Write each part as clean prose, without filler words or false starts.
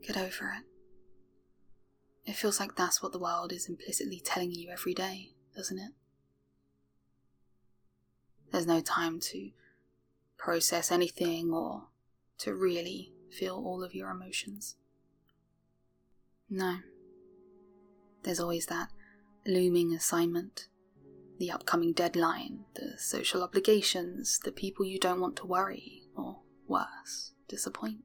Get over it. It feels like that's what the world is implicitly telling you every day, doesn't it? There's no time to process anything or to really feel all of your emotions. No. There's always that looming assignment, the upcoming deadline, the social obligations, the people you don't want to worry, or worse, disappoint.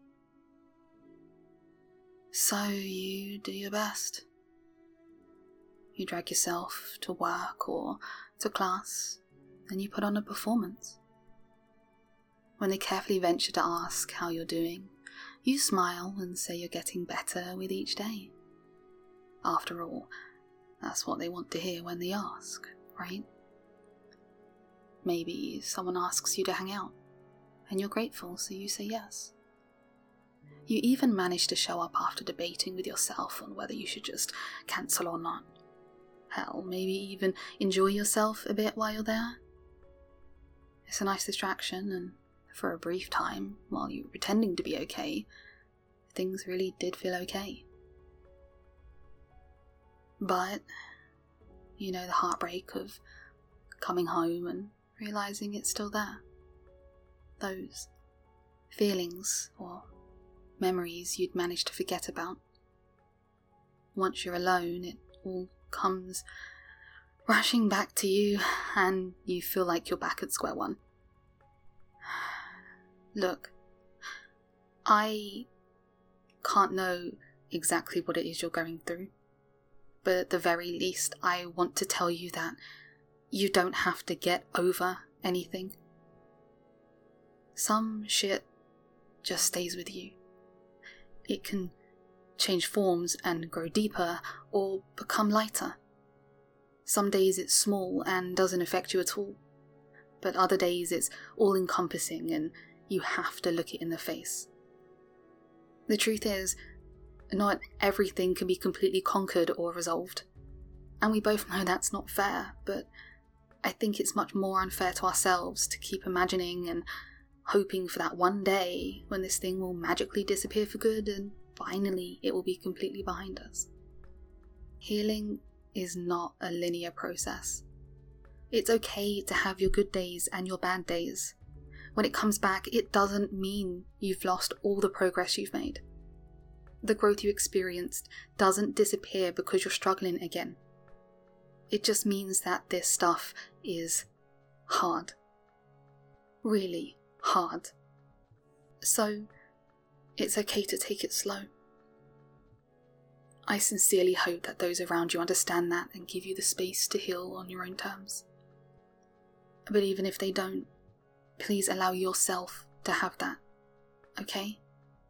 So you do your best. You drag yourself to work or to class, and you put on a performance. When they carefully venture to ask how you're doing, you smile and say you're getting better with each day. After all, that's what they want to hear when they ask, right? Maybe someone asks you to hang out, and you're grateful, so you say yes. You even manage to show up after debating with yourself on whether you should just cancel or not. Hell, maybe even enjoy yourself a bit while you're there. It's a nice distraction, and for a brief time, while you were pretending to be okay, things really did feel okay. But, you know the heartbreak of coming home and realizing it's still there. Those feelings or memories you'd managed to forget about. Once you're alone, it all comes rushing back to you, and you feel like you're back at square one. Look, I can't know exactly what it is you're going through, but at the very least, I want to tell you that you don't have to get over anything. Some shit just stays with you. It can change forms and grow deeper or become lighter. Some days it's small and doesn't affect you at all, but other days it's all-encompassing and you have to look it in the face. The truth is, not everything can be completely conquered or resolved, and we both know that's not fair, but I think it's much more unfair to ourselves to keep imagining and hoping for that one day when this thing will magically disappear for good and finally it will be completely behind us. Healing is not a linear process. It's okay to have your good days and your bad days. When it comes back, it doesn't mean you've lost all the progress you've made. The growth you experienced doesn't disappear because you're struggling again. It just means that this stuff is hard. Really hard. So, it's okay to take it slow. I sincerely hope that those around you understand that and give you the space to heal on your own terms. But even if they don't, please allow yourself to have that, okay?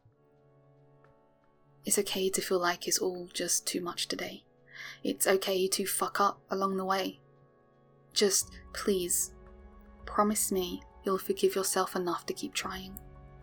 It's okay to feel like it's all just too much today. It's okay to fuck up along the way. Just, please, promise me you'll forgive yourself enough to keep trying.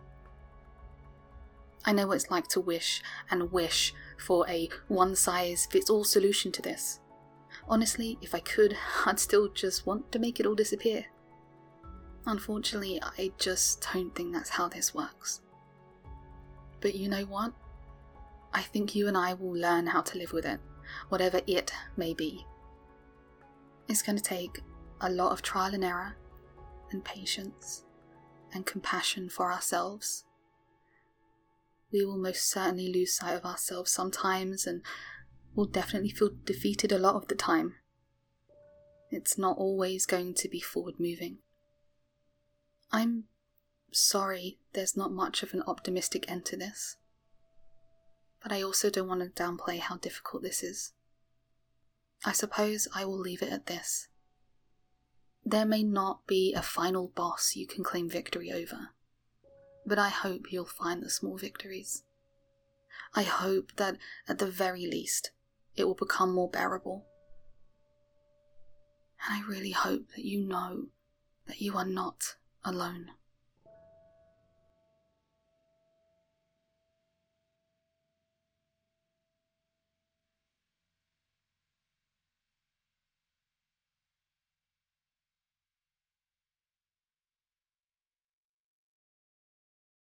I know what it's like to wish and wish for a one-size-fits-all solution to this. Honestly, if I could, I'd still just want to make it all disappear. Unfortunately, I just don't think that's how this works. But you know what? I think you and I will learn how to live with it, whatever it may be. It's going to take a lot of trial and error, and patience, and compassion for ourselves. We will most certainly lose sight of ourselves sometimes, and will definitely feel defeated a lot of the time. It's not always going to be forward-moving. I'm sorry there's not much of an optimistic end to this, but I also don't want to downplay how difficult this is. I suppose I will leave it at this. There may not be a final boss you can claim victory over, but I hope you'll find the small victories. I hope that, at the very least, it will become more bearable. And I really hope that you know that you are not alone.